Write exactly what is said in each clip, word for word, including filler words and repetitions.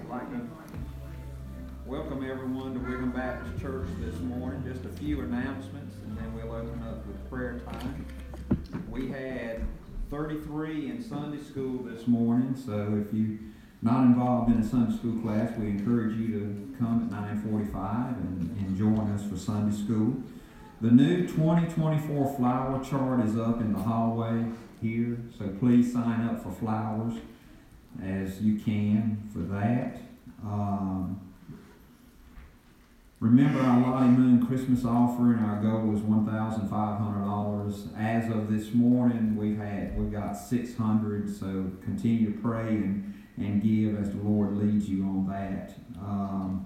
I'd like to welcome everyone to Wiggum Baptist Church this morning. Just a few announcements, and then we'll open up with prayer time. We had thirty-three in Sunday school this morning, so if you're not involved in a Sunday school class, we encourage you to come at nine forty-five and, and join us for Sunday school. The new twenty twenty-four flower chart is up in the hallway here, so please sign up for flowers as you can for that. Um, remember our Lottie Moon Christmas offering. Our goal was one thousand five hundred dollars. As of this morning, we've had we've got six hundred. So continue to pray and and give as the Lord leads you on that. Um,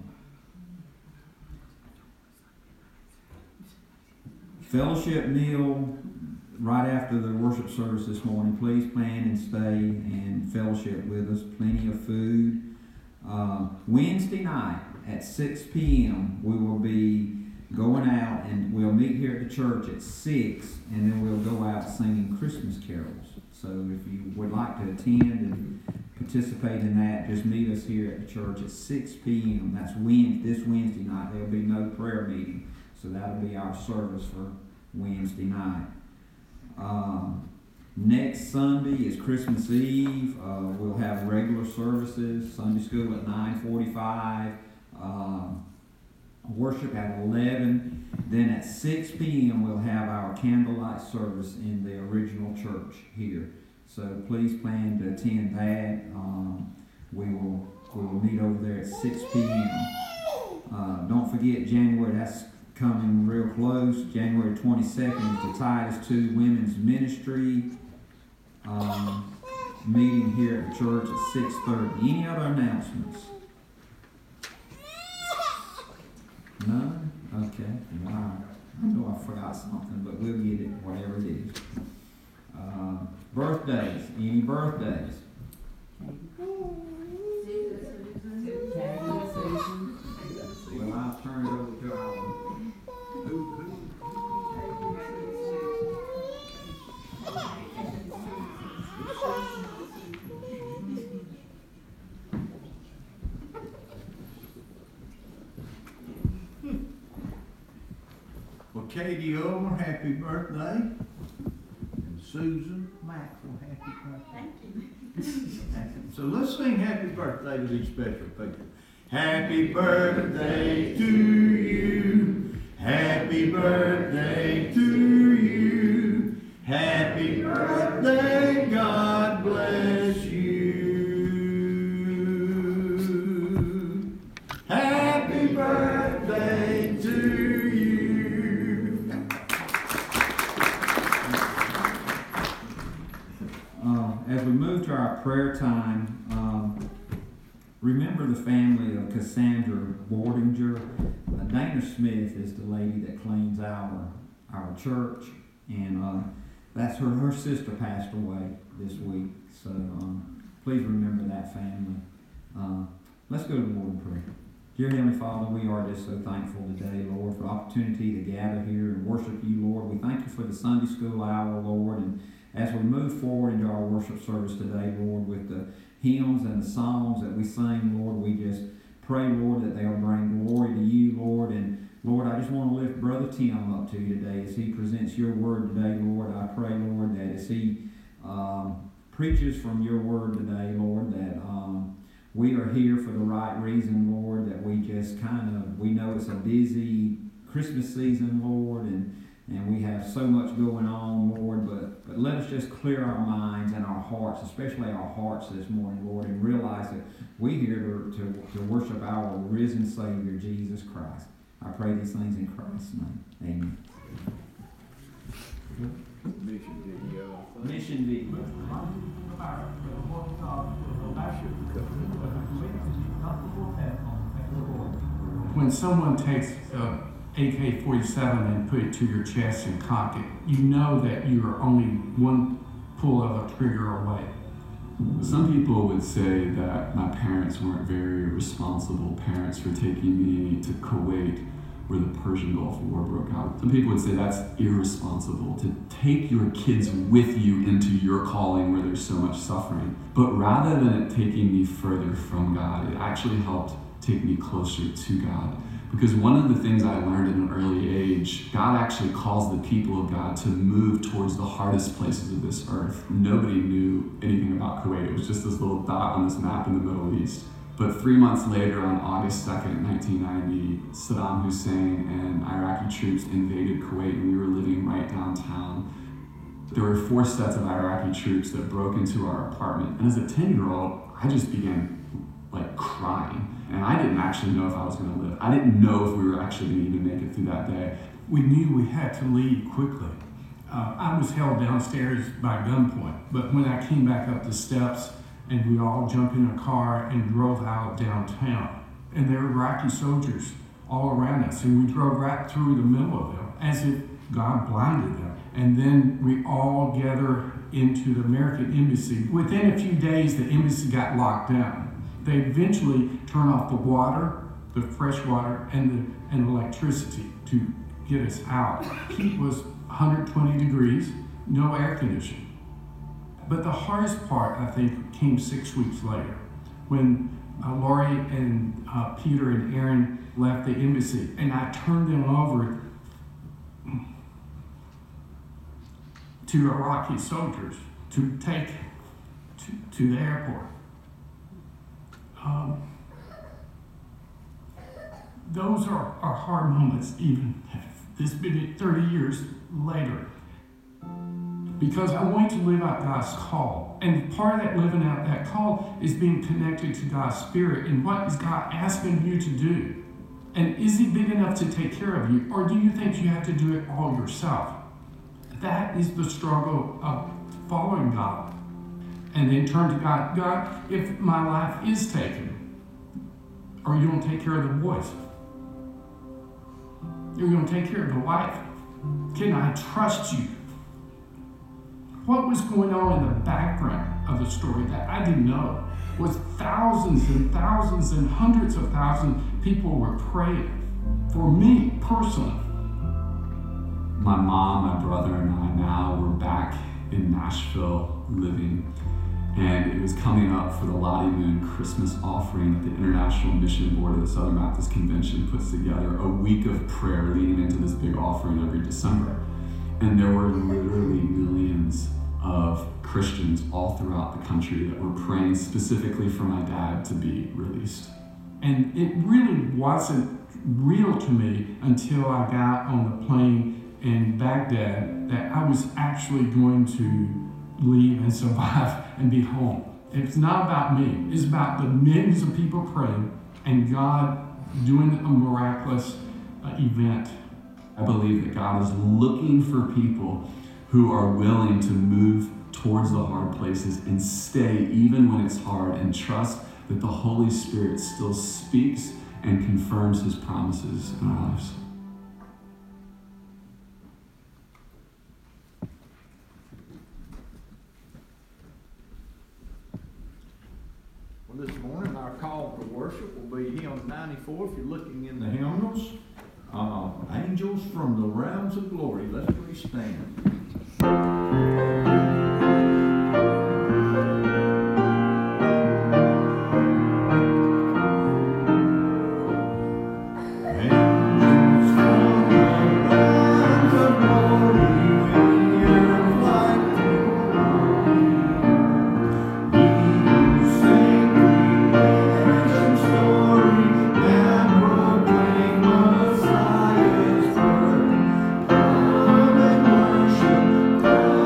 fellowship meal right after the worship service this morning. Please plan and stay and fellowship with us. Plenty of food. Uh, Wednesday night at six p.m. we will be going out, and we'll meet here at the church at six, and then we'll go out singing Christmas carols. So if you would like to attend and participate in that, just meet us here at the church at six p.m. That's Wednesday, this Wednesday night. There'll be no prayer meeting, so that'll be our service for Wednesday night. Um, next Sunday is Christmas Eve. Uh, we'll have regular services. Sunday school at nine forty-five. Um, worship at eleven. Then at six p.m. we'll have our candlelight service in the original church here. So please plan to attend that. Um, we will we will meet over there at six p.m. Uh, don't forget January. That's coming real close. January twenty-second is the Titus two Women's Ministry um, meeting here at the church at six thirty. Any other announcements? None? Okay. All right. I know I forgot something, but we'll get it, whatever it is. Uh, birthdays. Any birthdays? Well, I'll turn it over to our Well, Katie Omer, happy birthday. And Susan Maxwell, happy birthday. Thank you. So let's sing happy birthday to these special people. Happy birthday to you. Happy birthday to you. Happy birthday, God bless you. Happy birthday to you. Uh, as we move to our prayer time, um, remember the family of Cassandra Bordinger. Uh, Dana Smith is the lady that cleans our our church, and uh, that's her. Her sister passed away this week, so um, please remember that family. Uh, let's go to the Lord in prayer. Dear Heavenly Father, we are just so thankful today, Lord, for the opportunity to gather here and worship you, Lord. We thank you for the Sunday school hour, Lord, and as we move forward into our worship service today, Lord, with the hymns and the songs that we sing, Lord, we just pray, Lord, that they'll bring glory to you, Lord. And Lord, I just want to lift Brother Tim up to you today as he presents your word today, Lord. I pray, Lord, that as he um, preaches from your word today, Lord, that um, we are here for the right reason, Lord, that we just kind of, we know it's a busy Christmas season, Lord, and And we have so much going on, Lord, but, but let us just clear our minds and our hearts, especially our hearts this morning, Lord, and realize that we're here to, to, to worship our risen Savior, Jesus Christ. I pray these things in Christ's name. Amen. Mission video. Mission video. When someone takes a A K forty-seven and put it to your chest and cock it, you know that you are only one pull of a trigger away. Some people would say that my parents weren't very responsible parents for taking me to Kuwait where the Persian Gulf War broke out. Some people would say that's irresponsible to take your kids with you into your calling where there's so much suffering. But rather than it taking me further from God, it actually helped take me closer to God. Because one of the things I learned in an early age, God actually calls the people of God to move towards the hardest places of this earth. Nobody knew anything about Kuwait. It was just this little dot on this map in the Middle East. But three months later, on August second, nineteen ninety, Saddam Hussein and Iraqi troops invaded Kuwait, and we were living right downtown. There were four sets of Iraqi troops that broke into our apartment. And as a ten-year-old, I just began like crying. And I didn't actually know if I was gonna live. I didn't know if we were actually gonna even make it through that day. We knew we had to leave quickly. Uh, I was held downstairs by gunpoint, but when I came back up the steps, and we all jumped in a car and drove out downtown. And there were Iraqi soldiers all around us, and we drove right through the middle of them, as if God blinded them. And then we all gathered into the American embassy. Within a few days, the embassy got locked down. They eventually turned off the water, the fresh water, and the and electricity to get us out. Heat was one hundred twenty degrees, no air conditioning. But the hardest part, I think, came six weeks later, when uh, Lori and uh, Peter and Aaron left the embassy, and I turned them over to Iraqi soldiers to take to, to the airport. Um, those are, are hard moments, even if this been thirty years later. Because I want to live out God's call. And part of that living out that call is being connected to God's Spirit. And what is God asking you to do? And is He big enough to take care of you? Or do you think you have to do it all yourself? That is the struggle of following God. And then turn to God. God, if my life is taken, are you going to take care of the boys? You're going to take care of the wife? Can I trust you? What was going on in the background of the story that I didn't know was thousands and thousands and hundreds of thousands of people were praying for me personally. My mom, my brother, and I now were back in Nashville living, and it was coming up for the Lottie Moon Christmas offering that the International Mission Board of the Southern Baptist Convention puts together, a week of prayer leading into this big offering every December. And there were literally millions of Christians all throughout the country that were praying specifically for my dad to be released. And it really wasn't real to me until I got on the plane in Baghdad that I was actually going to leave and survive and be home. It's not about me. It's about the millions of people praying and God doing a miraculous uh, event. I believe that God is looking for people who are willing to move towards the hard places and stay even when it's hard, and trust that the Holy Spirit still speaks and confirms His promises in our lives. Well, this morning our call to worship will be hymn ninety-four. If you're looking in the hymnals, uh, Angels from the Realms of Glory. Let's please stand. Messiah's birth, come and worship.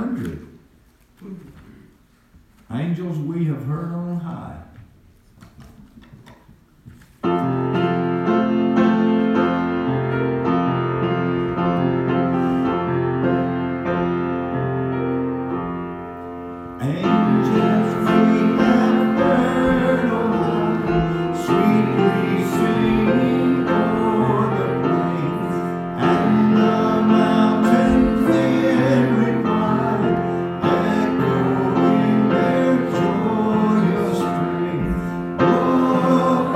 hundred. Angels we have heard on high. Angels we have heard on high, sweetly singing o'er the plains, and the mountains in reply, echoing their joyous strains. Oh,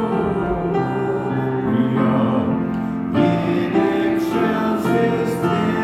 we are in excelsis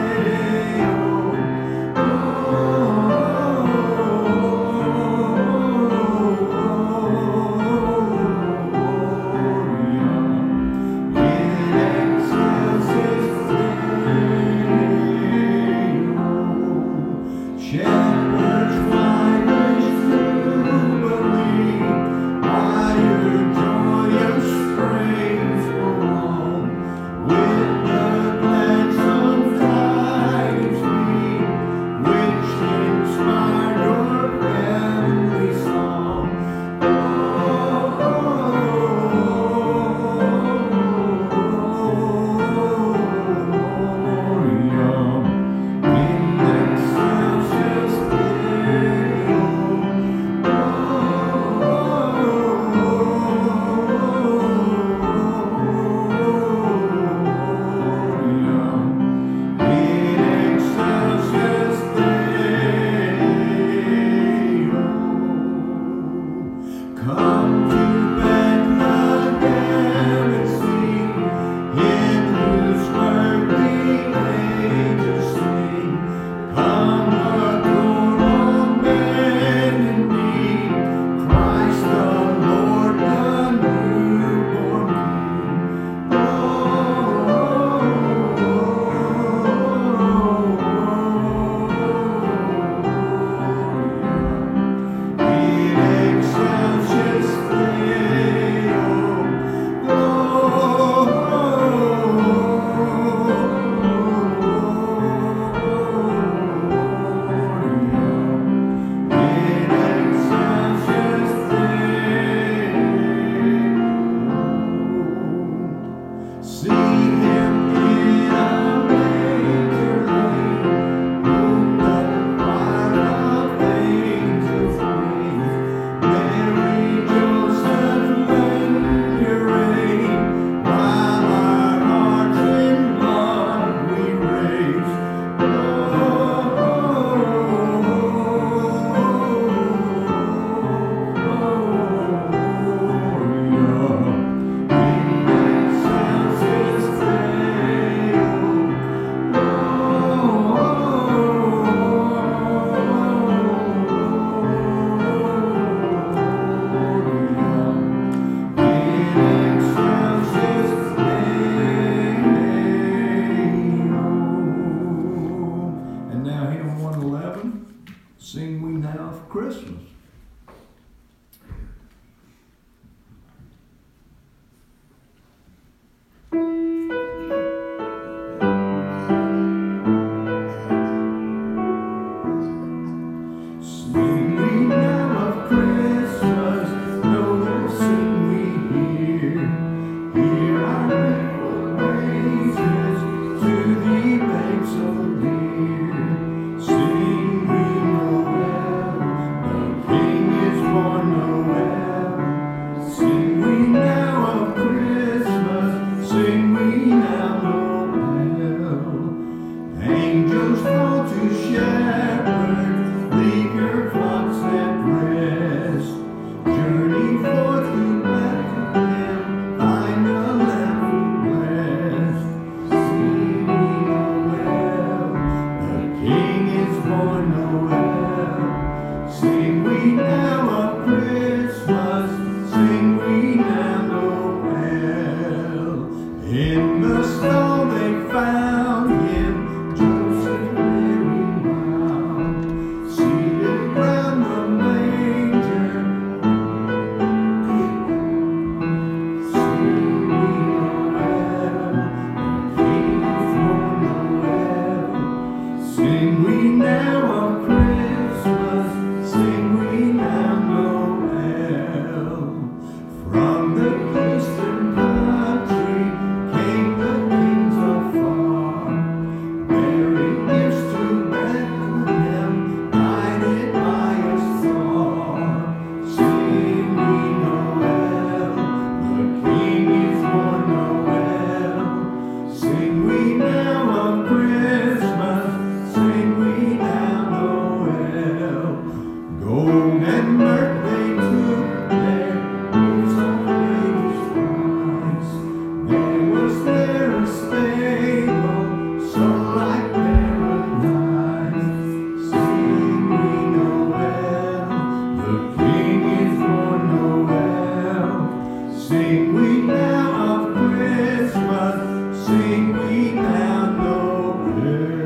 now no hell.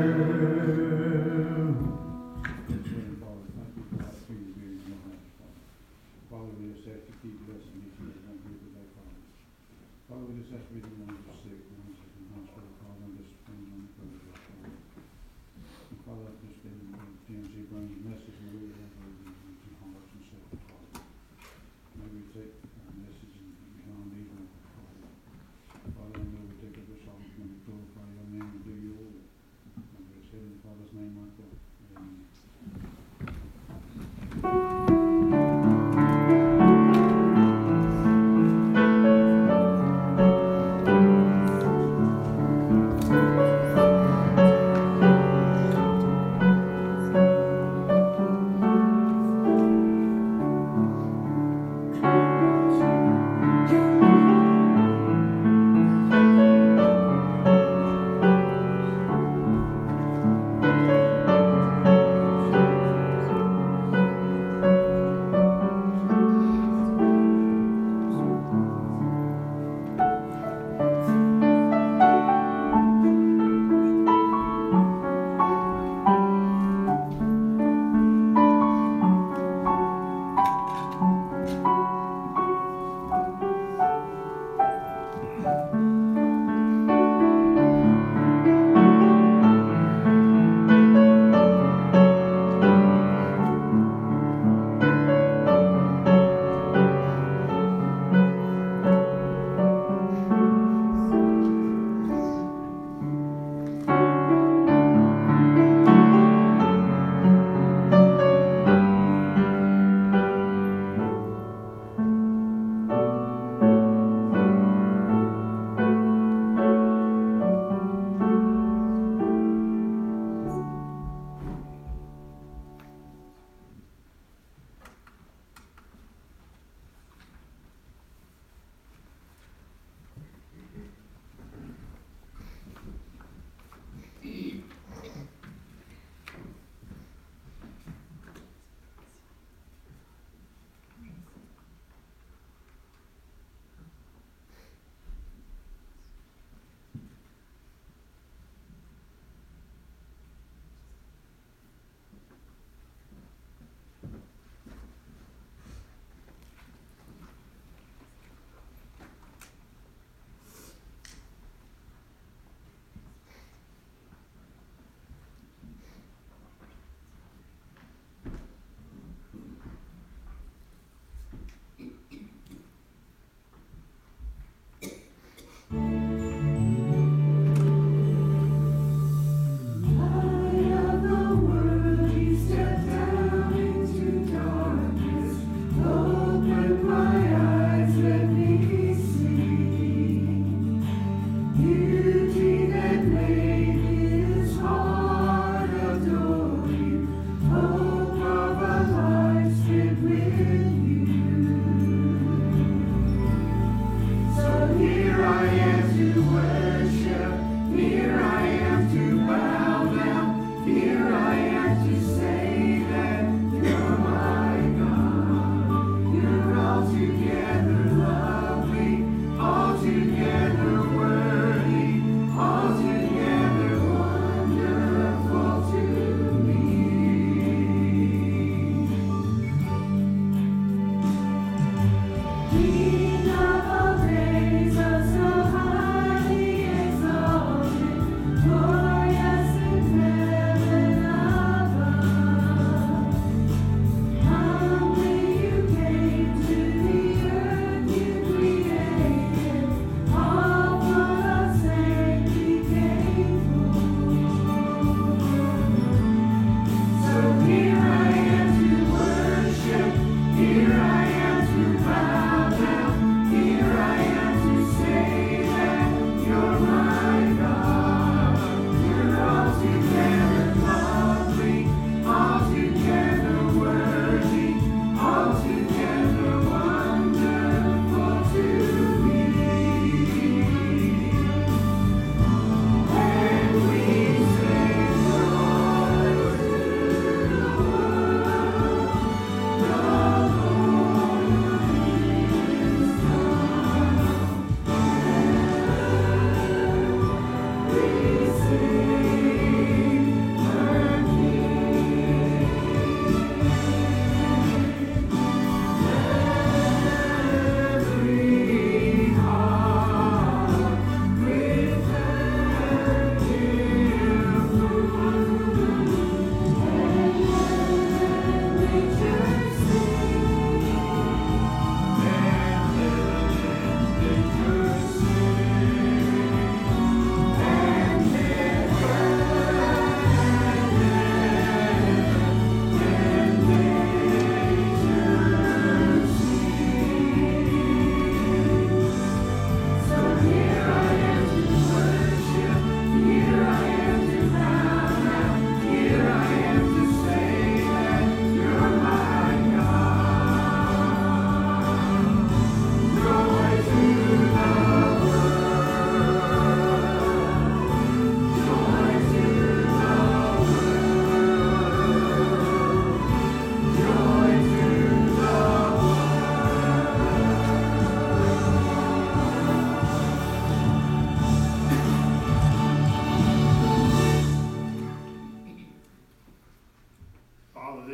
Father, we just ask you to keep blessing each and every one here today, Father. Father, we just ask you to be the ones who are sick, the ones that are in the hospital, Father, and just bring them on the prayer list, Father. And Father, I've just been in T M Z bringing a message, and we have heard in our hearts and souls, Father. May we take our message and beyond evil, Father. Father, I know we take it this all, we glorify your name.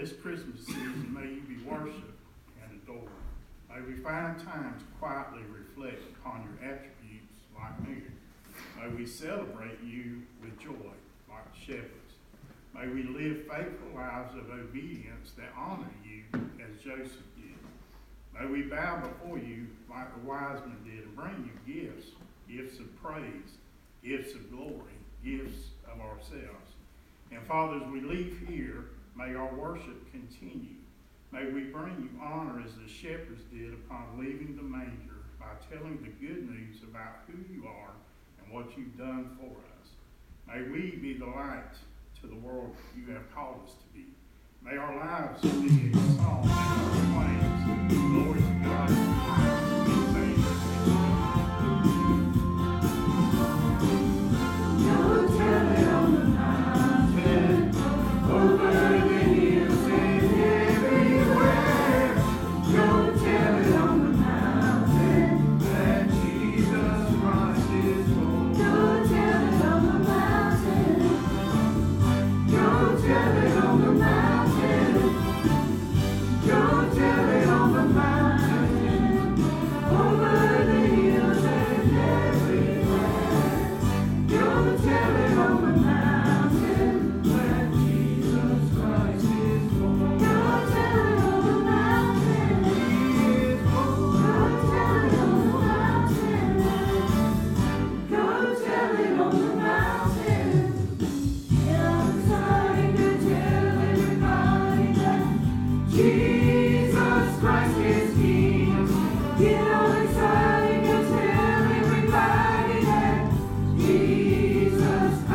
this Christmas season, may you be worshiped and adored. May we find time to quietly reflect upon your attributes like Mary. May we celebrate you with joy like the shepherds. May we live faithful lives of obedience that honor you as Joseph did. May we bow before you like the wise men did and bring you gifts, gifts of praise, gifts of glory, gifts of ourselves. And Father, as we leave here, may our worship continue. May we bring you honor as the shepherds did upon leaving the manger by telling the good news about who you are and what you've done for us. May we be the light to the world you have called us to be. May our lives be a song and our praise. Glory to God. Amen. Go tell it on the mountain, over the hills and everywhere. Go tell it on the mountain that Jesus Christ is Lord. Go tell it on the mountain. Go tell it on the mountain. Go tell it on the mountain, over the hills and everywhere. Go tell it on the mountain that Jesus Christ is Lord. Go tell it on the mountain. Go tell it on the mountain. Go tell it on the mountain. Get outside and tell everybody that Jesus Christ is King. Get all excited and tell everybody that Jesus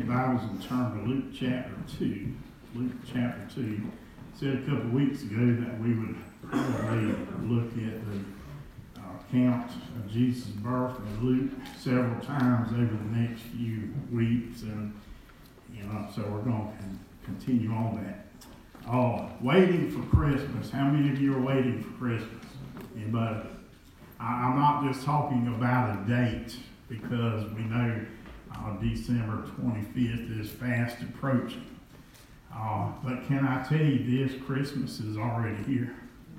your Bibles and turn to Luke chapter two. Luke chapter two. I said a couple of weeks ago that we would probably look at the uh, account of Jesus' birth in Luke several times over the next few weeks, and you know, so we're going to continue on that. Oh, waiting for Christmas. How many of you are waiting for Christmas? Anybody? I, I'm not just talking about a date, because we know uh, December twenty-fifth is fast approaching. Uh, but can I tell you this, Christmas is already here.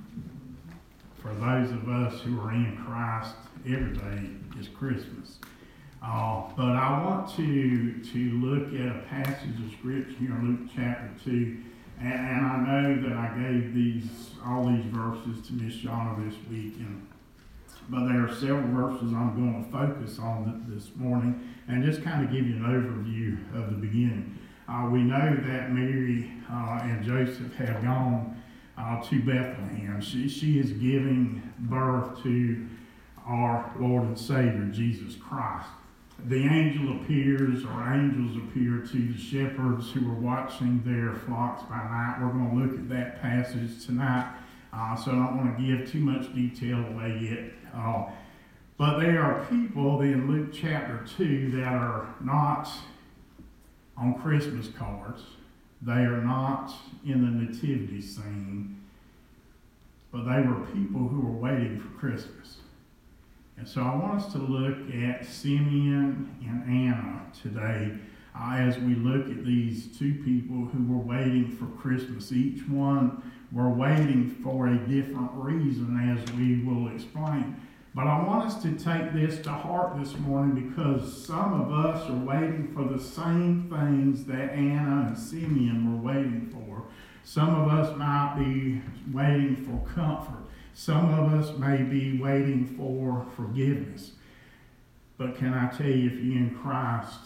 For those of us who are in Christ, every day is Christmas. Uh, but I want to, to look at a passage of Scripture here in Luke chapter two. And, and I know that I gave these all these verses to Miss Shauna this week, and, but there are several verses I'm going to focus on this morning and just kind of give you an overview of the beginning. Uh, we know that Mary uh, and Joseph have gone uh, to Bethlehem. She, she is giving birth to our Lord and Savior, Jesus Christ. The angel appears, or angels appear to the shepherds who were watching their flocks by night. We're going to look at that passage tonight, uh, so I don't want to give too much detail away yet. Uh, but there are people in Luke chapter two that are not on Christmas cards. They are not in the nativity scene, but they were people who were waiting for Christmas. And so I want us to look at Simeon and Anna today uh, as we look at these two people who were waiting for Christmas. Each one were waiting for a different reason, as we will explain. But I want us to take this to heart this morning, because some of us are waiting for the same things that Anna and Simeon were waiting for. Some of us might be waiting for comfort. Some of us may be waiting for forgiveness. But can I tell you, if you're in Christ,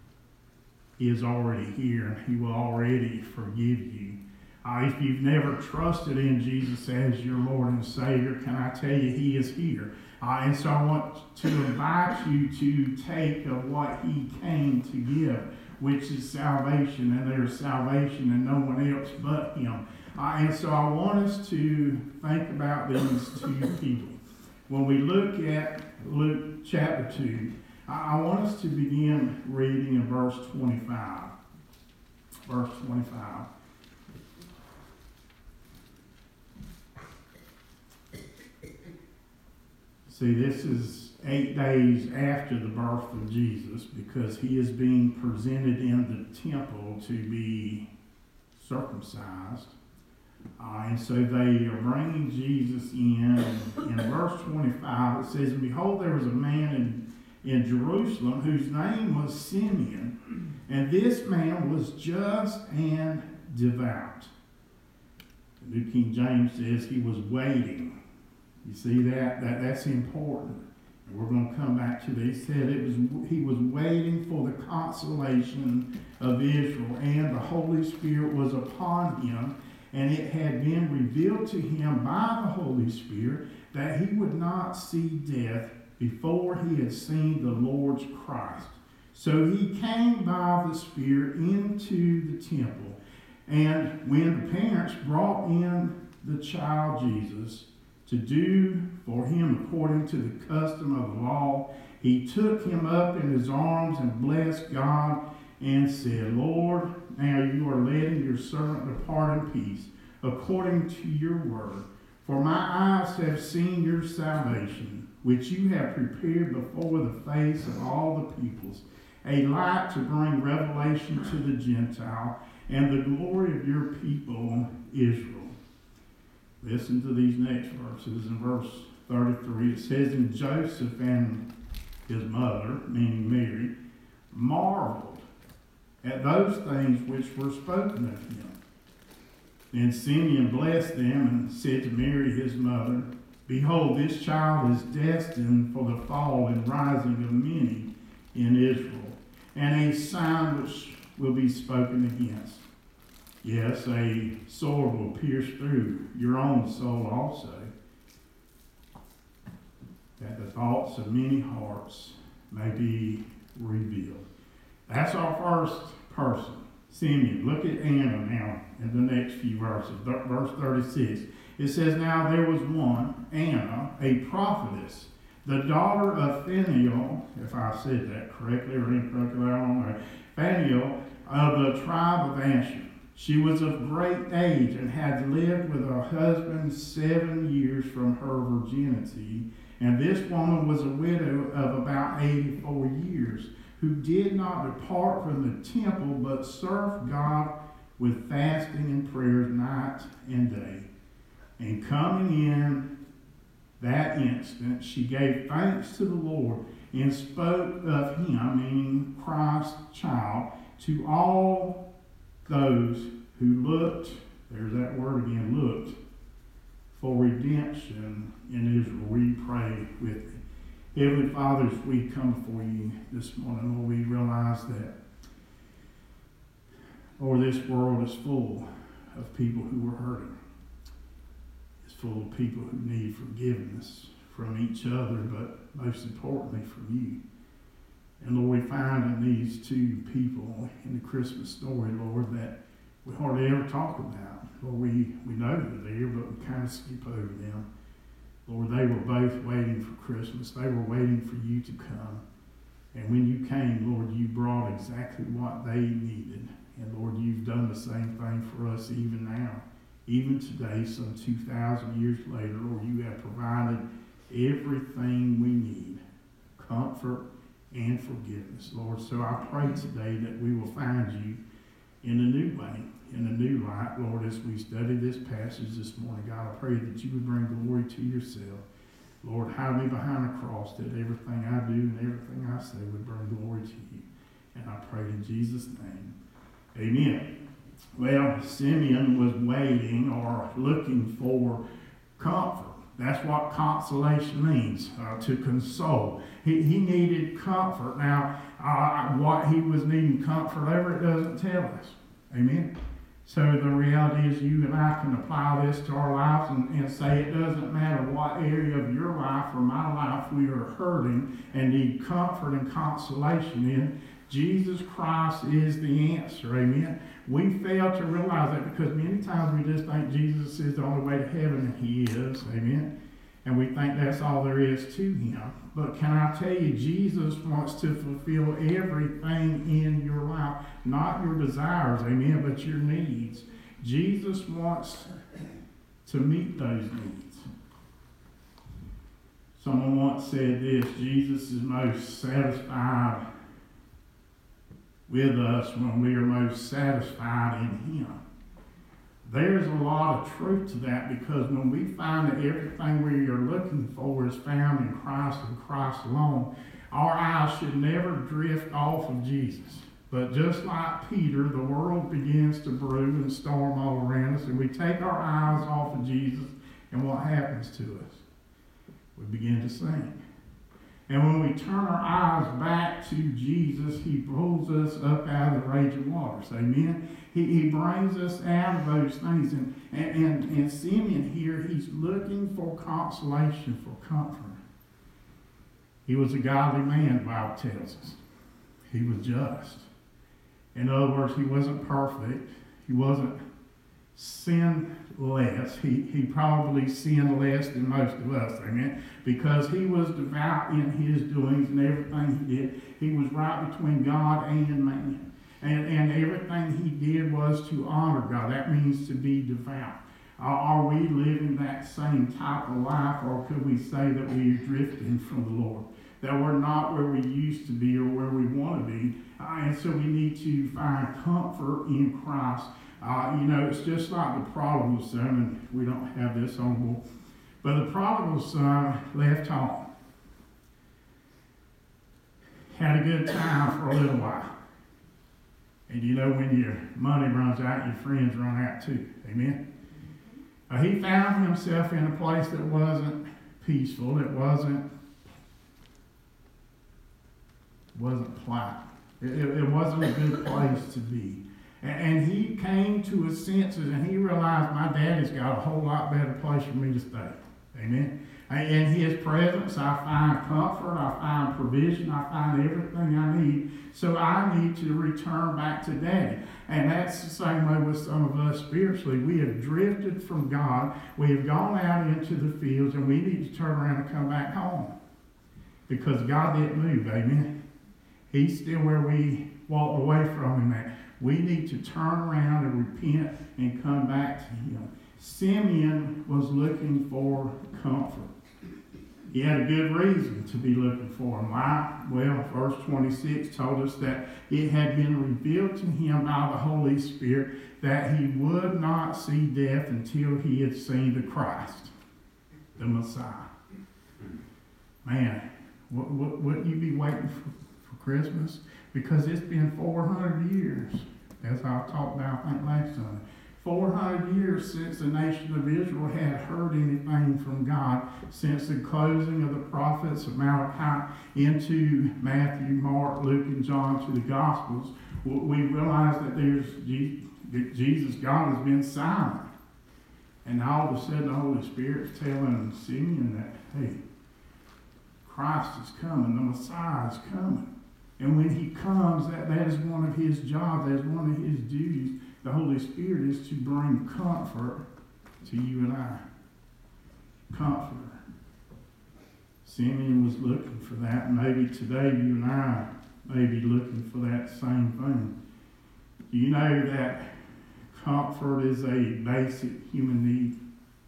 He is already here. He will already forgive you. Uh, if you've never trusted in Jesus as your Lord and Savior, can I tell you, He is here. Uh, and so I want to invite you to take of what He came to give, which is salvation, and there is salvation in no one else but Him. Uh, and so I want us to think about these two people. When we look at Luke chapter two, I, I want us to begin reading in verse twenty-five. Verse twenty-five. See, this is eight days after the birth of Jesus, because He is being presented in the temple to be circumcised. Uh, and so they are bringing Jesus in. In verse twenty-five, it says, "And behold, there was a man in, in Jerusalem whose name was Simeon, and this man was just and devout." The New King James says he was waiting. You see that? that that's important. And we're going to come back to this. He said it was he was waiting for the consolation of Israel, and the Holy Spirit was upon him. And it had been revealed to him by the Holy Spirit that he would not see death before he had seen the Lord's Christ. So he came by the Spirit into the temple. And when the parents brought in the child Jesus to do for him according to the custom of the law, he took him up in his arms and blessed God and said, "Lord, now you are letting your servant depart in peace, according to your word. For my eyes have seen your salvation, which you have prepared before the face of all the peoples, a light to bring revelation to the Gentile, and the glory of your people Israel." Listen to these next verses. In verse thirty-three, it says, "And Joseph and his mother," meaning Mary, "marveled at those things which were spoken of him. And Simeon blessed them and said to Mary his mother, Behold, this child is destined for the fall and rising of many in Israel, and a sign which will be spoken against. Yes, a sword will pierce through your own soul also, that the thoughts of many hearts may be revealed." That's our first person, Simeon. Look at Anna now in the next few verses. Verse thirty-six. It says, now there was one, Anna, a prophetess, the daughter of Phanuel, if I said that correctly or incorrectly, I don't know, Phanuel of the tribe of Asher. She was of great age and had lived with her husband seven years from her virginity. And this woman was a widow of about eighty-four years, who did not depart from the temple, but served God with fasting and prayers night and day. And coming in that instant, she gave thanks to the Lord and spoke of him, meaning Christ's child, to all those who looked, there's that word again, looked, for redemption in Israel. We pray with me. Heavenly Father, as we come before you this morning, Lord, we realize that, Lord, this world is full of people who are hurting. It's full of people who need forgiveness from each other, but most importantly from you. And Lord, we find in these two people in the Christmas story, Lord, that we hardly ever talk about. Lord, we, we know they're there, but we kind of skip over them. Lord, they were both waiting for Christmas. They were waiting for you to come. And when you came, Lord, you brought exactly what they needed. And Lord, you've done the same thing for us even now. Even today, some two thousand years later, Lord, you have provided everything we need. Comfort and forgiveness, Lord. So I pray today that we will find you in a new way, in a new light, Lord, as we study this passage this morning. God, I pray that you would bring glory to yourself. Lord, hide me behind the cross, that everything I do and everything I say would bring glory to you. And I pray in Jesus' name. Amen. Well, Simeon was waiting or looking for comfort. That's what consolation means, uh, to console. He, he needed comfort. Now, uh, what he was needing comfort over, it doesn't tell us. Amen? So the reality is you and I can apply this to our lives and, and say it doesn't matter what area of your life or my life we are hurting and need comfort and consolation in. Jesus Christ is the answer. Amen? We fail to realize that because many times we just think Jesus is the only way to heaven, and he is. Amen? And we think that's all there is to him. But can I tell you, Jesus wants to fulfill everything in your life. Not your desires, amen, but your needs. Jesus wants to meet those needs. Someone once said this: Jesus is most satisfied with us when we are most satisfied in him. There's a lot of truth to that, because when we find that everything we are looking for is found in Christ and Christ alone, our eyes should never drift off of Jesus. But just like Peter, the world begins to brew and storm all around us, and we take our eyes off of Jesus, and what happens to us? We begin to sink. And when we turn our eyes back to Jesus, he pulls us up out of the raging waters. Amen? He, he brings us out of those things. And, and, and, and Simeon here, he's looking for consolation, for comfort. He was a godly man, the Bible tells us. He was just. In other words, he wasn't perfect. He wasn't sinless. He, he probably sinned less than most of us, amen? Because he was devout in his doings and everything he did. He was right between God and man. And, and everything he did was to honor God. That means to be devout. Uh, are we living that same type of life, or could we say that we are drifting from the Lord? That we're not where we used to be or where we want to be. Uh, and so we need to find comfort in Christ. Uh, you know, it's just like the prodigal son, and we don't have this on board, but the prodigal son left home. Had a good time for a little while. And you know, when your money runs out, your friends run out too. Amen? Uh, he found himself in a place that wasn't peaceful. It wasn't, wasn't pleasant. It, it, it wasn't a good place to be. And he came to his senses, and he realized, my daddy's got a whole lot better place for me to stay. Amen. In His presence, I find comfort, I find provision, I find everything I need. So I need to return back to Daddy. And that's the same way with some of us spiritually. We have drifted from God. We have gone out into the fields, and we need to turn around and come back home. Because God didn't move, amen? He's still where we walked away from Him at. We need to turn around and repent and come back to Him. Simeon was looking for comfort. He had a good reason to be looking for him. Why? Well, verse twenty-six told us that it had been revealed to him by the Holy Spirit that he would not see death until he had seen the Christ, the Messiah. Man, what, what, wouldn't you be waiting for, for Christmas? Because it's been four hundred years, as I talked about, I think, last Sunday. four hundred years since the nation of Israel had heard anything from God, since the closing of the prophets of Malachi into Matthew, Mark, Luke, and John to the Gospels. We realize that there's Jesus, God has been silent. And all of a sudden the Holy Spirit's telling Simeon that, hey, Christ is coming, the Messiah is coming. And when He comes, that, that is one of His jobs, that is one of His duties. The Holy Spirit is to bring comfort to you and I. Comfort. Simeon was looking for that, and maybe today you and I may be looking for that same thing. Do you know that comfort is a basic human need?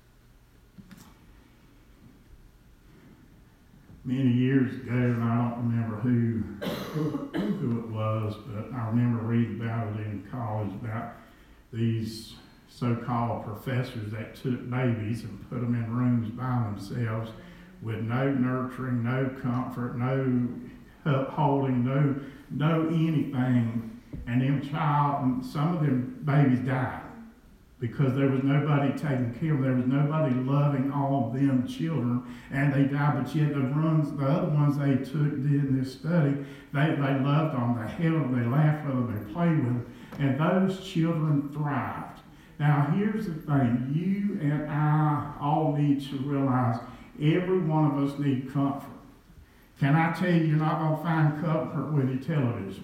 Many years ago, and I don't remember who, who it was, but I remember reading about it in college about these so-called professors that took babies and put them in rooms by themselves with no nurturing, no comfort, no upholding, no, no anything. And them child, and some of them babies died because there was nobody taking care of them. There was nobody loving all of them children, and they died. But yet the ones, the other ones they took, did this study, they, they loved them, they held them, they laughed with them, they played with them, and those children thrived. Now here's the thing, you and I all need to realize every one of us need comfort. Can I tell you, you're not going to find comfort with your television.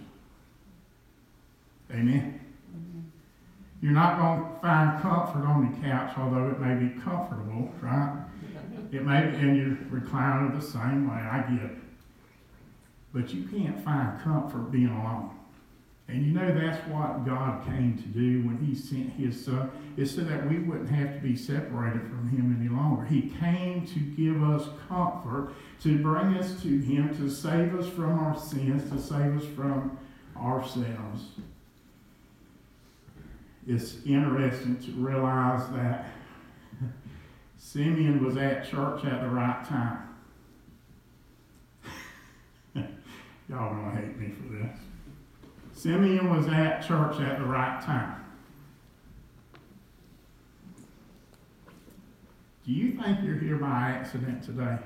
Amen? You're not going to find comfort on the couch, although it may be comfortable, right? It may be in your recliner the same way, I get it. But you can't find comfort being alone. And you know that's what God came to do when He sent His Son, is so that we wouldn't have to be separated from Him any longer. He came to give us comfort, to bring us to Him, to save us from our sins, to save us from ourselves. It's interesting to realize that Simeon was at church at the right time. Y'all gonna hate me for this. Simeon was at church at the right time. Do you think you're here by accident today?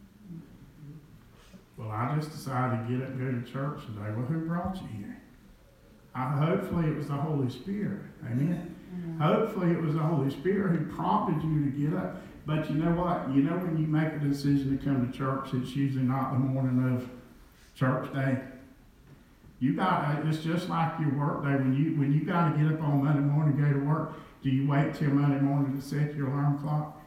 Well, I just decided to get up and go to church today. Well, who brought you here? I, hopefully it was the Holy Spirit. Amen? Mm-hmm. Hopefully it was the Holy Spirit who prompted you to get up. But you know what? You know when you make a decision to come to church, it's usually not the morning of church day. You got it's just like your work day. When you when you got to get up on Monday morning to go to work, do you wait till Monday morning to set your alarm clock?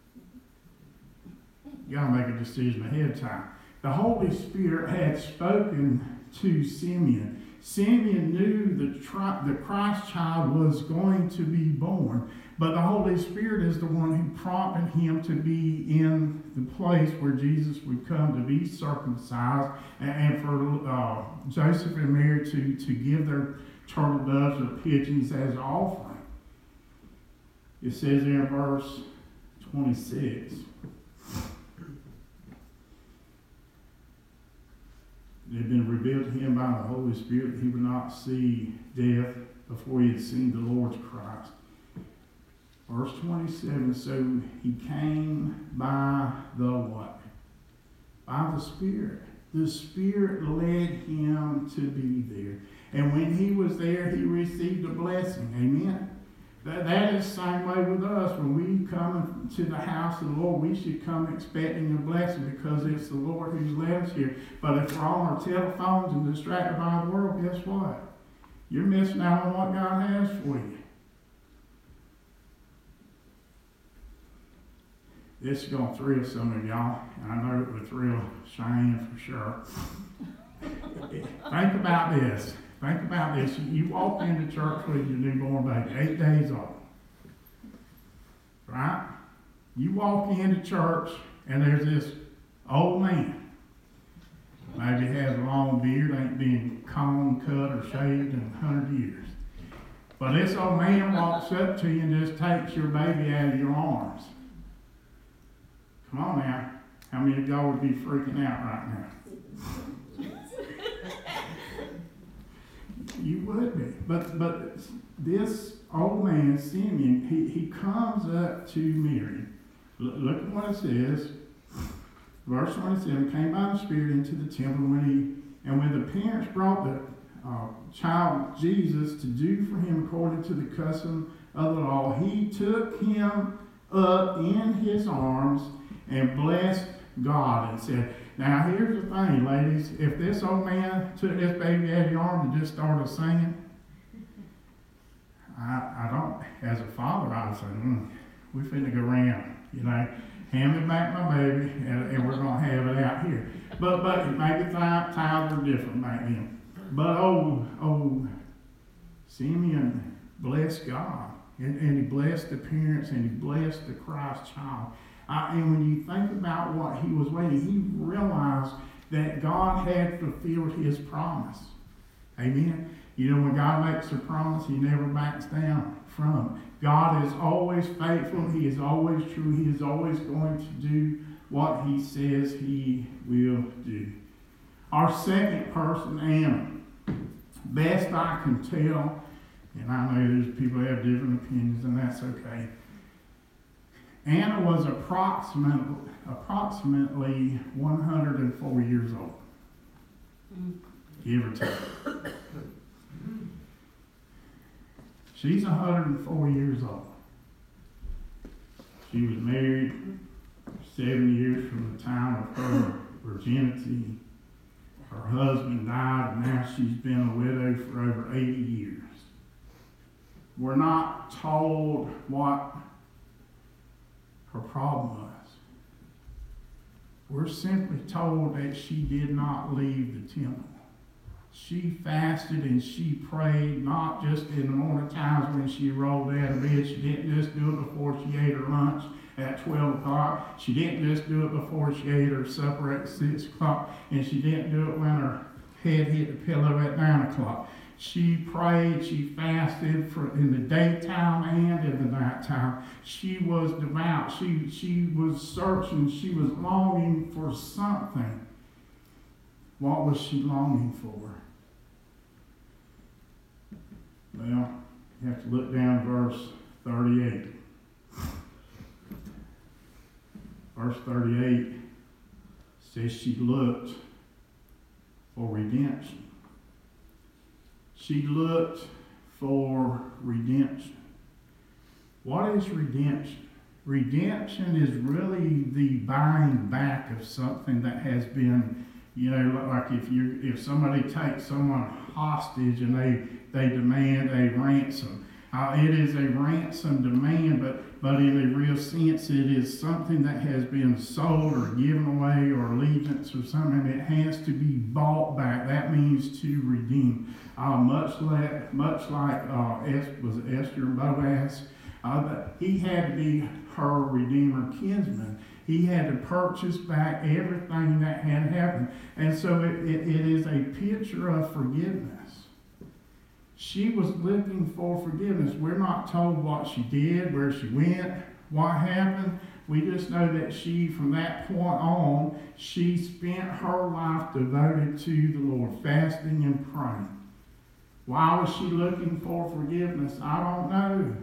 You got to make a decision ahead of time. The Holy Spirit had spoken to Simeon. Simeon knew the, tri- the Christ child was going to be born, but the Holy Spirit is the one who prompted him to be in the place where Jesus would come to be circumcised, and, and for uh, Joseph and Mary to, to give their turtle doves or pigeons as offering. It says in verse twenty-six, it had been revealed to him by the Holy Spirit that he would not see death before he had seen the Lord's Christ. Verse twenty-seven, so he came by the what? By the Spirit. The Spirit led him to be there. And when he was there, he received a blessing. Amen? That, that is the same way with us. When we come to the house of the Lord, we should come expecting a blessing because it's the Lord who's led us here. But if we're on our telephones and distracted by the world, guess what? You're missing out on what God has for you. This is going to thrill some of y'all, and I know it would thrill Cheyenne for sure. Think about this. Think about this. You walk into church with your newborn baby, eight days old. Right? You walk into church, and there's this old man. Maybe has a long beard, ain't been combed, cut, or shaved in a hundred years. But this old man walks up to you and just takes your baby out of your arms. Come on now. How many of y'all would be freaking out right now? You would be. But but this old man, Simeon, he, he comes up to Mary. L- look at what it says. Verse twenty-seven, came by the Spirit into the temple when he, and when the parents brought the uh, child Jesus to do for him according to the custom of the law, he took him up in his arms and blessed God and said, now here's the thing, ladies, if this old man took this baby out of your arms and just started singing, I, I don't, as a father, I would say, mm, we finna go around, you know, hand me back my baby, and, and we're gonna have it out here. But but maybe times were different back then. But oh, oh, Simeon blessed God, and, and he blessed the parents, and he blessed the Christ child. Uh, and when you think about what he was waiting, he realized that God had fulfilled his promise. Amen. You know, when God makes a promise, he never backs down from it. God is always faithful. He is always true. He is always going to do what he says he will do. Our second person, Anna. Best I can tell, and I know there's people who have different opinions, and that's okay. Anna was approximately, approximately one hundred four years old, give or take. She's one hundred four years old. She was married seven years from the time of her virginity. Her husband died, and now she's been a widow for over eighty years. We're not told what her problem was. We're simply told that she did not leave the temple. She fasted and she prayed, not just in the morning times when she rolled out of bed. She didn't just do it before she ate her lunch at twelve o'clock. She didn't just do it before she ate her supper at six o'clock. And she didn't do it when her head hit the pillow at nine o'clock. She prayed, she fasted for in the daytime and in the nighttime. She was devout. She, she was searching. She was longing for something. What was she longing for? Well, you have to look down at verse thirty-eight. Verse thirty-eight says she looked for redemption. She looked for redemption. What is redemption? Redemption is really the buying back of something that has been, you know, like if you if somebody takes someone hostage and they they demand a ransom. Uh, it is a ransom demand, but but in a real sense, it is something that has been sold or given away or allegiance or something. It has to be bought back. That means to redeem. Uh, much like much like uh, Es- was it Esther and Boaz, uh, but he had to be her redeemer kinsman. He had to purchase back everything that had happened. And so it, it, it is a picture of forgiveness. She was looking for forgiveness. We're not told what she did, where she went, what happened. We just know that she, from that point on, she spent her life devoted to the Lord, fasting and praying. Why was she looking for forgiveness? I don't know.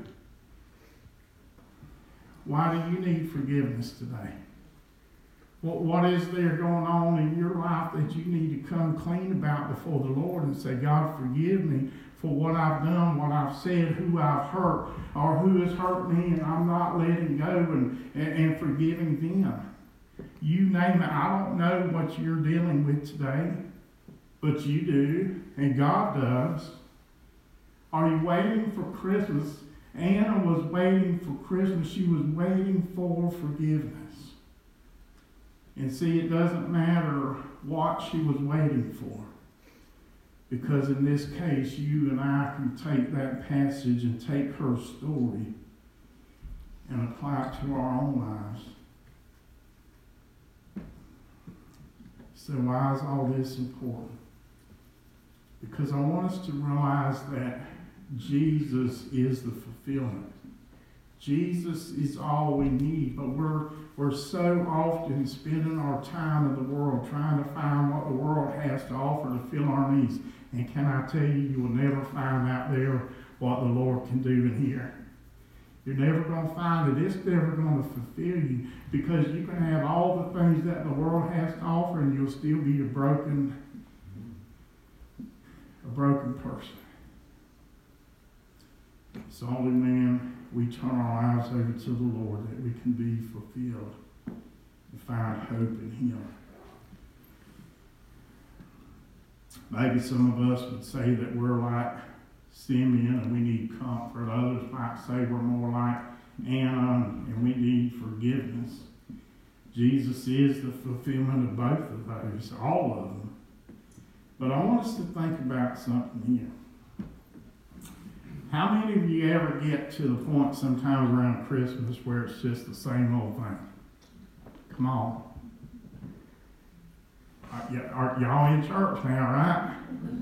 Why do you need forgiveness today? What, what is there going on in your life that you need to come clean about before the Lord and say, God, forgive me for what I've done, what I've said, who I've hurt, or who has hurt me, and I'm not letting go and, and, and forgiving them. You name it. I don't know what you're dealing with today, but you do, and God does. Are you waiting for Christmas? Anna was waiting for Christmas. She was waiting for forgiveness. And see, it doesn't matter what she was waiting for. Because in this case, you and I can take that passage and take her story and apply it to our own lives. So why is all this important? Because I want us to realize that Jesus is the fulfillment. Jesus is all we need, but we're, we're so often spending our time in the world trying to find what the world has to offer to fill our needs. And can I tell you, you will never find out there what the Lord can do in here. You're never going to find it. It's never going to fulfill you, because you can have all the things that the world has to offer and you'll still be a broken, a broken person. It's only when we turn our lives over to the Lord that we can be fulfilled and find hope in Him. Maybe some of us would say that we're like Simeon and we need comfort. Others might say we're more like Anna and we need forgiveness. Jesus is the fulfillment of both of those, all of them. But I want us to think about something here. How many of you ever get to the point sometimes around Christmas where it's just the same old thing? Come on. Are, y- are y'all in church now, right?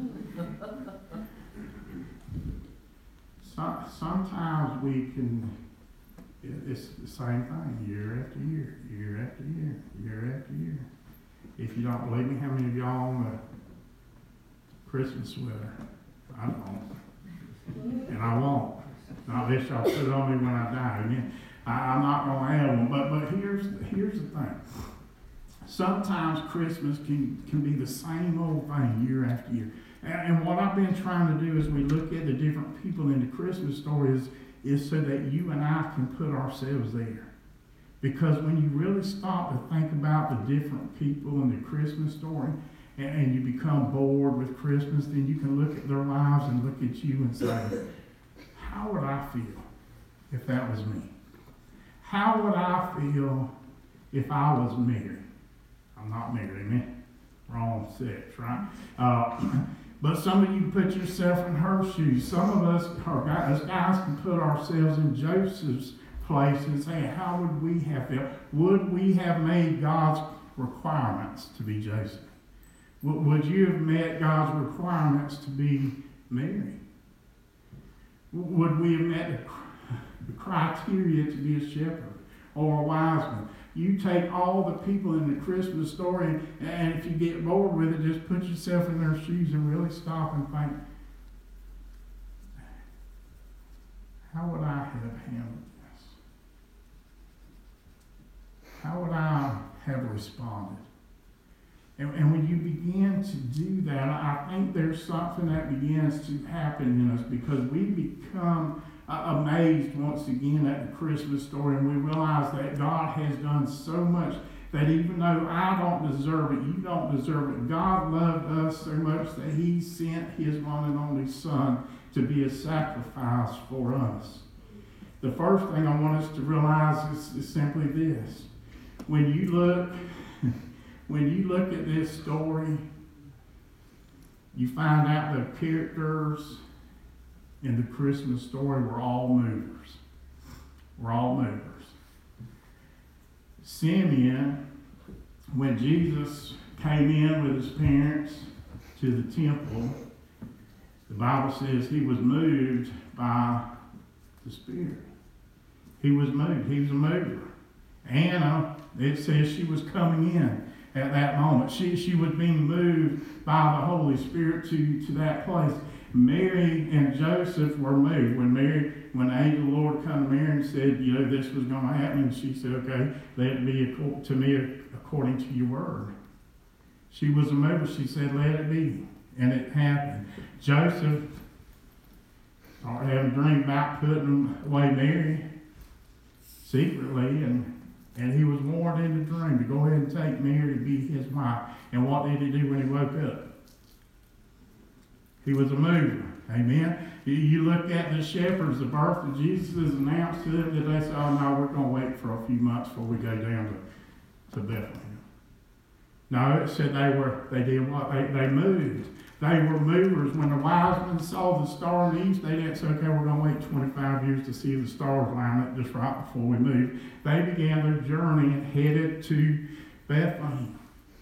So, sometimes we can, it's the same thing year after year, year after year, year after year. If you don't believe me, how many of y'all own a Christmas sweater? I don't. And I won't. Not unless y'all put it on me when I die. Amen. I, I'm not going to have one. But but here's here's the thing. Sometimes Christmas can, can be the same old thing year after year. And, and what I've been trying to do as we look at the different people in the Christmas story is, is so that you and I can put ourselves there. Because when you really stop to think about the different people in the Christmas story, and you become bored with Christmas, then you can look at their lives and look at you and say, how would I feel if that was me? How would I feel if I was married? I'm not married, amen? Wrong sex, right? Uh, but some of you put yourself in her shoes. Some of us, are guys, guys can put ourselves in Joseph's place and say, how would we have felt? Would we have made God's requirements to be Joseph? Would you have met God's requirements to be married? Would we have met the criteria to be a shepherd or a wise man? You take all the people in the Christmas story, and if you get bored with it, just put yourself in their shoes and really stop and think, how would I have handled this? How would I have responded? And, and when you begin to do that, I think there's something that begins to happen in us, because we become uh, amazed once again at the Christmas story, and we realize that God has done so much that even though I don't deserve it, you don't deserve it, God loved us so much that He sent His one and only Son to be a sacrifice for us. The first thing I want us to realize is, is simply this. When you look... When you look at this story, you find out the characters in the Christmas story were all movers. We're all movers. Simeon, when Jesus came in with his parents to the temple, the Bible says he was moved by the Spirit. He was moved. He was a mover. Anna, it says she was coming in at that moment. She, she was being moved by the Holy Spirit to, to that place. Mary and Joseph were moved. When Mary, when the angel of the Lord come to Mary and said, you know, this was going to happen, and she said, okay, let it be to me according to your word. She was a mover. She said, let it be. And it happened. Joseph, Started having a dream about putting away Mary secretly, and, and he was warned in the dream to go ahead and take Mary to be his wife. And what did he do when he woke up? He was a mover. Amen. You, you look at the shepherds, the birth of Jesus is announced to them that they say, oh no, we're going to wait for a few months before we go down to, to Bethlehem. No, it said they were, they did what? They, they moved. They were movers. When the wise men saw the star in the east, they didn't say, okay, we're going to wait twenty-five years to see the stars line up just right before we move. They began their journey and headed to Bethlehem.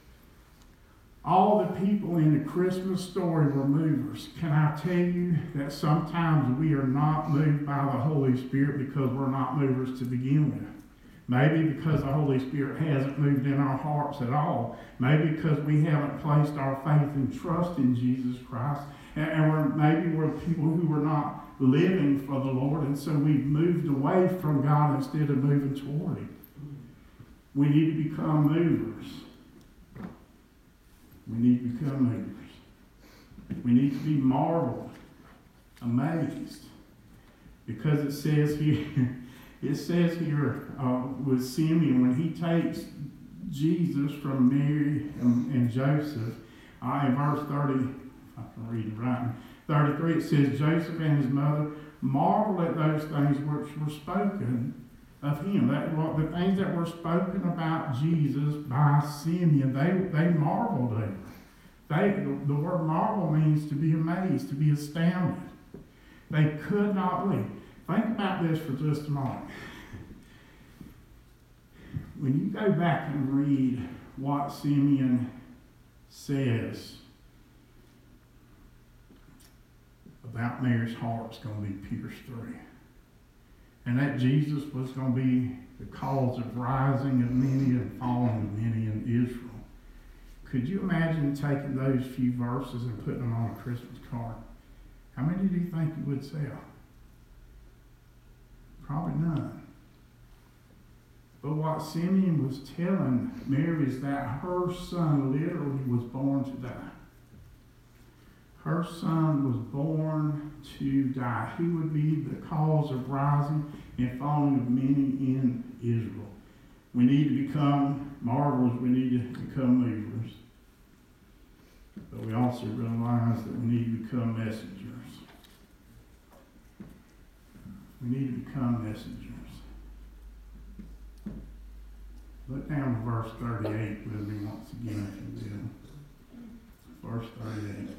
All the people in the Christmas story were movers. Can I tell you that sometimes we are not moved by the Holy Spirit because we're not movers to begin with? Maybe because the Holy Spirit hasn't moved in our hearts at all. Maybe because we haven't placed our faith and trust in Jesus Christ. And, and we're, maybe we're people who are not living for the Lord, and so we've moved away from God instead of moving toward Him. We need to become movers. We need to become movers. We need to be marveled, amazed. Because it says here, it says here uh, with Simeon, when he takes Jesus from Mary and, and Joseph, uh, in verse thirty, if I can read it right, thirty-three, it says, Joseph and his mother marveled at those things which were spoken of him. That what the things that were spoken about Jesus by Simeon, they they marveled at. They the, the word marvel means to be amazed, to be astounded. They could not believe. Think about this for just a moment. When you go back and read what Simeon says about Mary's heart's going to be pierced through, and that Jesus was going to be the cause of rising of many and falling of many in Israel. Could you imagine taking those few verses and putting them on a Christmas card? How many do you think you would sell? Probably none. But what Simeon was telling Mary is that her son literally was born to die. Her son was born to die. He would be the cause of rising and falling of many in Israel. We need to become marvelers. We need to become movers. But we also realize that we need to become messengers. We need to become messengers. Look down to verse thirty-eight with me once again, if you will. Verse thirty-eight.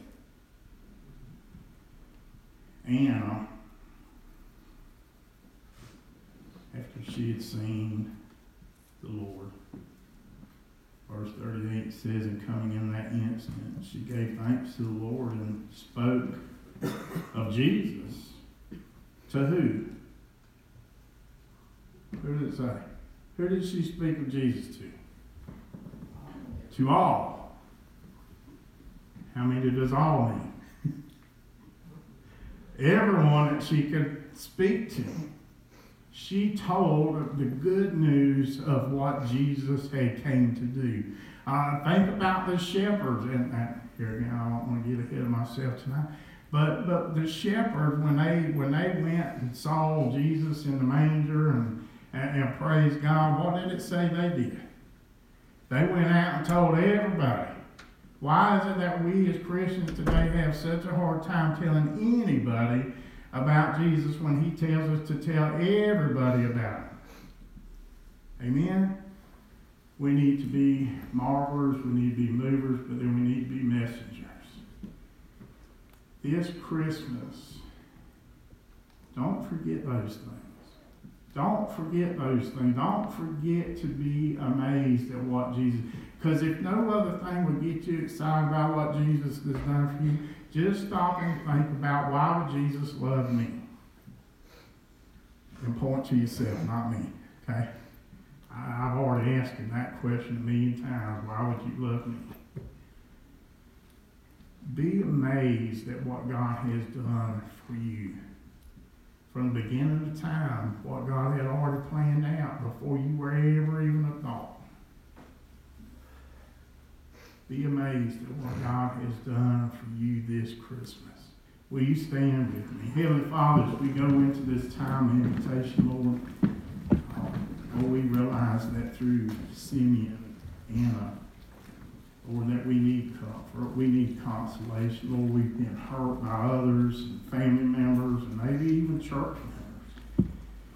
Anna, after she had seen the Lord, verse thirty-eight says, and coming in that instant, she gave thanks to the Lord and spoke of Jesus. To who? Who did it say? Who did she speak of Jesus to? To all. How many does all mean? Everyone that she could speak to. She told the good news of what Jesus had came to do. Uh, think about the shepherds, and uh, here again, I don't want to get ahead of myself tonight. But but the shepherds, when they when they went and saw Jesus in the manger and, and, and praised God, what did it say they did? They went out and told everybody. Why is it that we as Christians today have such a hard time telling anybody about Jesus when He tells us to tell everybody about Him? Amen? We need to be marvelers, we need to be movers, but then we need to be messengers. This Christmas, don't forget those things. Don't forget those things. Don't forget to be amazed at what Jesus, because if no other thing would get you excited about what Jesus has done for you, just stop and think about, why would Jesus love me? And point to yourself, not me. Okay? I, I've already asked Him that question a million times. Why would you love me? Be amazed at what God has done for you. From the beginning of time, what God had already planned out before you were ever even a thought. Be amazed at what God has done for you this Christmas. Will you stand with me? Heavenly Father, as we go into this time of invitation, Lord, uh, Lord, we realize that through Simeon and Anna, Lord, that we need comfort, we need consolation. Lord, we've been hurt by others, and family members, and maybe even church members.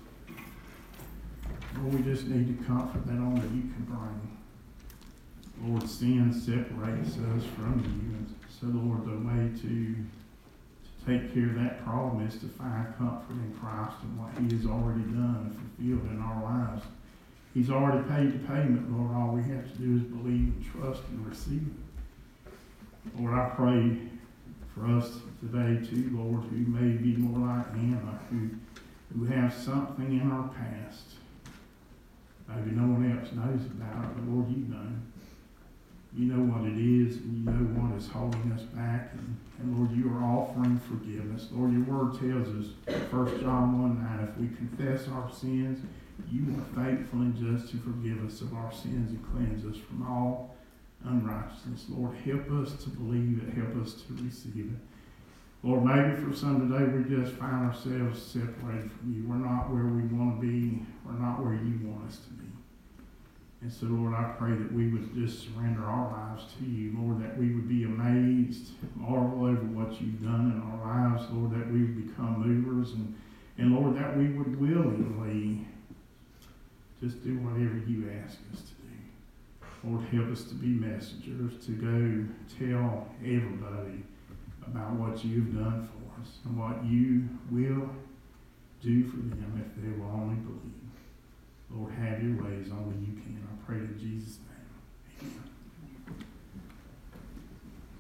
Lord, we just need the comfort that only you can bring. Lord, sin separates us from you. And so, Lord, the way to, to take care of that problem is to find comfort in Christ and what he has already done and fulfilled in our lives. He's already paid the payment, Lord. All we have to do is believe and trust and receive it. Lord, I pray for us today too, Lord, who may be more like Anna, who, who have something in our past. Maybe no one else knows about it, but Lord, you know. You know what it is, and you know what is holding us back. And, and Lord, you are offering forgiveness. Lord, your word tells us, First John one nine, if we confess our sins, you are faithful and just to forgive us of our sins and cleanse us from all unrighteousness. Lord, help us to believe it. Help us to receive it. Lord, maybe for some today we just find ourselves separated from you. We're not where we want to be. We're not where you want us to be. And so, Lord, I pray that we would just surrender our lives to you. Lord, that we would be amazed, marvel over what you've done in our lives. Lord, that we would become movers. And, and Lord, that we would willingly just do whatever you ask us to do. Lord, help us to be messengers, to go tell everybody about what you've done for us and what you will do for them if they will only believe. Lord, have your ways only you can. I pray in Jesus' name. Amen.